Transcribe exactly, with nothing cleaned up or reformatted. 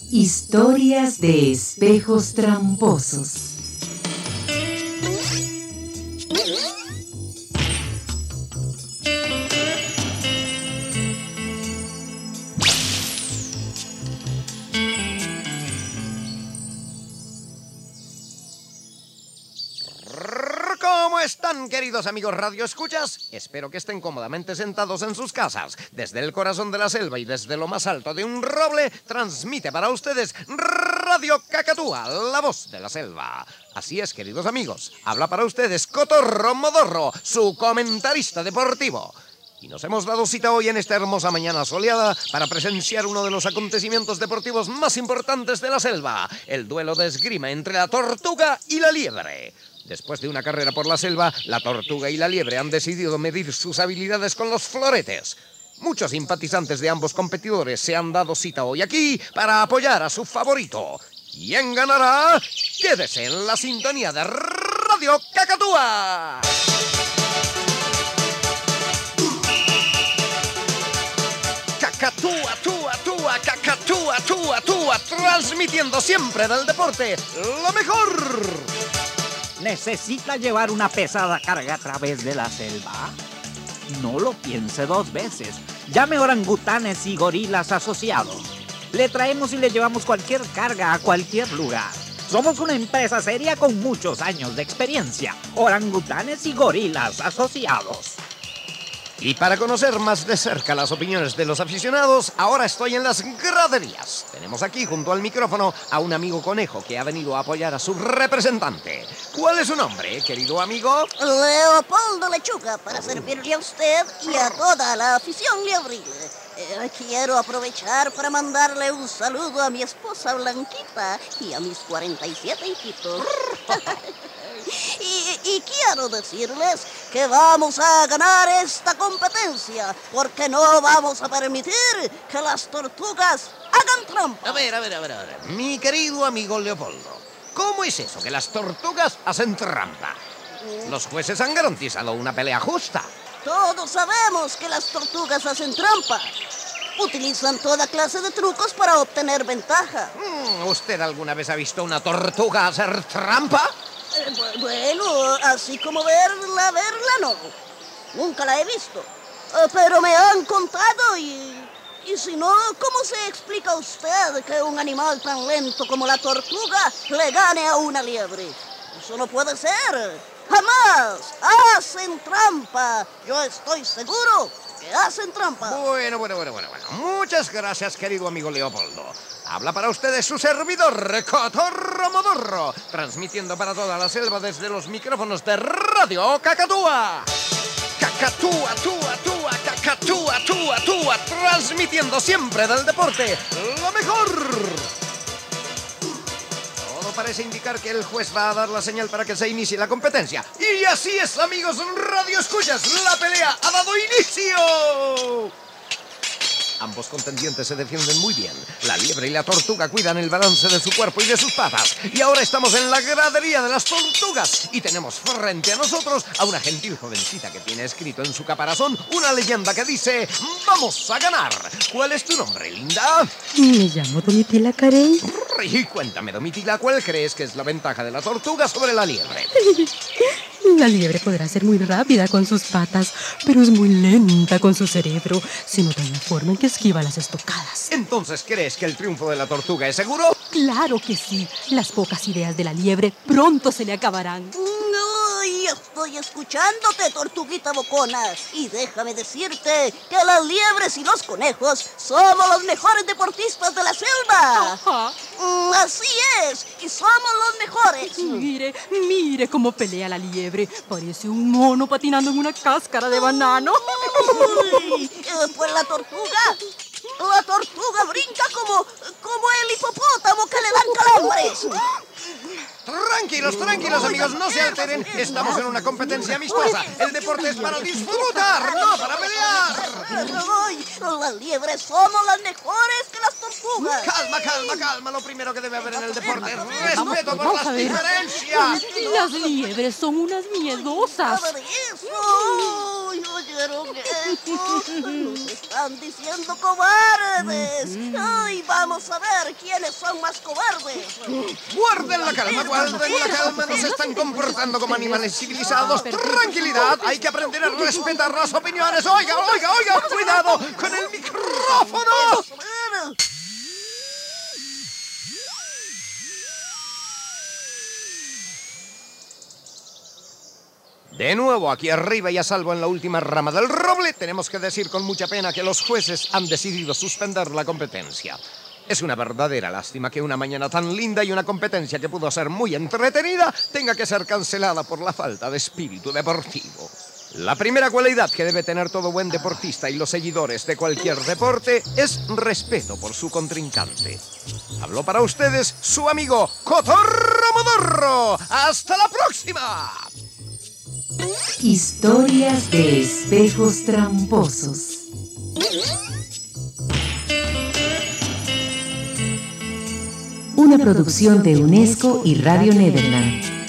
Historias de espejos tramposos. ¿Cómo están, queridos amigos radioescuchas? Espero que estén cómodamente sentados en sus casas. Desde el corazón de la selva y desde lo más alto de un roble, transmite para ustedes Radio Cacatúa, la voz de la selva. Así es, queridos amigos, habla para ustedes Cotorro Modorro, su comentarista deportivo. Y nos hemos dado cita hoy en esta hermosa mañana soleada para presenciar uno de los acontecimientos deportivos más importantes de la selva, el duelo de esgrima entre la tortuga y la liebre. Después de una carrera por la selva, la tortuga y la liebre han decidido medir sus habilidades con los floretes. Muchos simpatizantes de ambos competidores se han dado cita hoy aquí para apoyar a su favorito. ¿Quién ganará? Quédese en la sintonía de Radio Cacatúa. Cacatúa, túa, túa, cacatúa, túa, túa, transmitiendo siempre del deporte lo mejor. ¿Necesita llevar una pesada carga a través de la selva? No lo piense dos veces. Llame a orangutanes y gorilas asociados. Le traemos y le llevamos cualquier carga a cualquier lugar. Somos una empresa seria con muchos años de experiencia. Orangutanes y gorilas asociados. Y para conocer más de cerca las opiniones de los aficionados, ahora estoy en las graderías. Tenemos aquí junto al micrófono a un amigo conejo que ha venido a apoyar a su representante. ¿Cuál es su nombre, querido amigo? Leopoldo Lechuga, para servirle a usted y a toda la afición liebril. Eh, quiero aprovechar para mandarle un saludo a mi esposa Blanquita y a mis cuarenta y siete hijitos. Y, y quiero decirles que vamos a ganar esta competencia porque no vamos a permitir que las tortugas hagan trampa. A ver, a ver, a ver, a ver. Mi querido amigo Leopoldo, ¿cómo es eso que las tortugas hacen trampa? Los jueces han garantizado una pelea justa. Todos sabemos que las tortugas hacen trampa. Utilizan toda clase de trucos para obtener ventaja. ¿Usted alguna vez ha visto una tortuga hacer trampa? Eh, bueno, así como verla, verla no. Nunca la he visto. Eh, pero me han contado y... Y si no, ¿cómo se explica usted que un animal tan lento como la tortuga le gane a una liebre? Eso no puede ser. ¡Jamás! ¡Hacen trampa! Yo estoy seguro que hacen trampa. Bueno, bueno, bueno, bueno, bueno. Muchas gracias, querido amigo Leopoldo. Habla para ustedes su servidor, Cotorro Modorro, transmitiendo para toda la selva desde los micrófonos de Radio Cacatúa. Cacatúa, túa, túa, cacatúa, túa, túa, transmitiendo siempre del deporte lo mejor. Todo parece indicar que el juez va a dar la señal para que se inicie la competencia. Y así es, amigos radioescuchas, la pelea ha dado inicio. Ambos contendientes se defienden muy bien. La liebre y la tortuga cuidan el balance de su cuerpo y de sus patas. Y ahora estamos en la gradería de las tortugas. Y tenemos frente a nosotros a una gentil jovencita que tiene escrito en su caparazón una leyenda que dice: ¡Vamos a ganar! ¿Cuál es tu nombre, linda? Me llamo Domitila Carey. Y cuéntame, Domitila, ¿cuál crees que es la ventaja de la tortuga sobre la liebre? La liebre podrá ser muy rápida con sus patas, pero es muy lenta con su cerebro. Se nota en la forma en que esquiva las estocadas. ¿Entonces crees que el triunfo de la tortuga es seguro? Claro que sí. Las pocas ideas de la liebre pronto se le acabarán. Uy, estoy escuchándote, tortuguita bocona. Y déjame decirte que las liebres y los conejos somos los mejores deportistas de la selva. Ajá. Mm, así es, y somos los mejores. Mire, mire cómo pelea la liebre. Parece un mono patinando en una cáscara de banano. Uy, eh, pues la tortuga, la tortuga brinca como, como el hipopótamo que le dan calambres. Tranquilos, tranquilos, amigos, no se alteren. Estamos en una competencia amistosa. El deporte es para disfrutar, no para pelear. Ay, las liebres somos las mejores que las tortugas. Calma, calma, calma. Lo primero que debe haber en el deporte es respeto por vamos las a ver. diferencias. Las liebres son unas miedosas. A ver eso. Uy, oyeron, eh, Nos están diciendo cobardes. Ay, vamos a ver quiénes son más cobardes. Guarden la calma, guarden la calma. No se están comportando como animales civilizados. Tranquilidad, hay que aprender a respetar las opiniones. Oiga, oiga, oiga, cuidado con el micrófono. De nuevo, aquí arriba y a salvo en la última rama del roble, tenemos que decir con mucha pena que los jueces han decidido suspender la competencia. Es una verdadera lástima que una mañana tan linda y una competencia que pudo ser muy entretenida tenga que ser cancelada por la falta de espíritu deportivo. La primera cualidad que debe tener todo buen deportista y los seguidores de cualquier deporte es respeto por su contrincante. Habló para ustedes su amigo Cotorro Modorro. ¡Hasta la próxima! Historias de espejos tramposos. Una producción de UNESCO y Radio Nederland.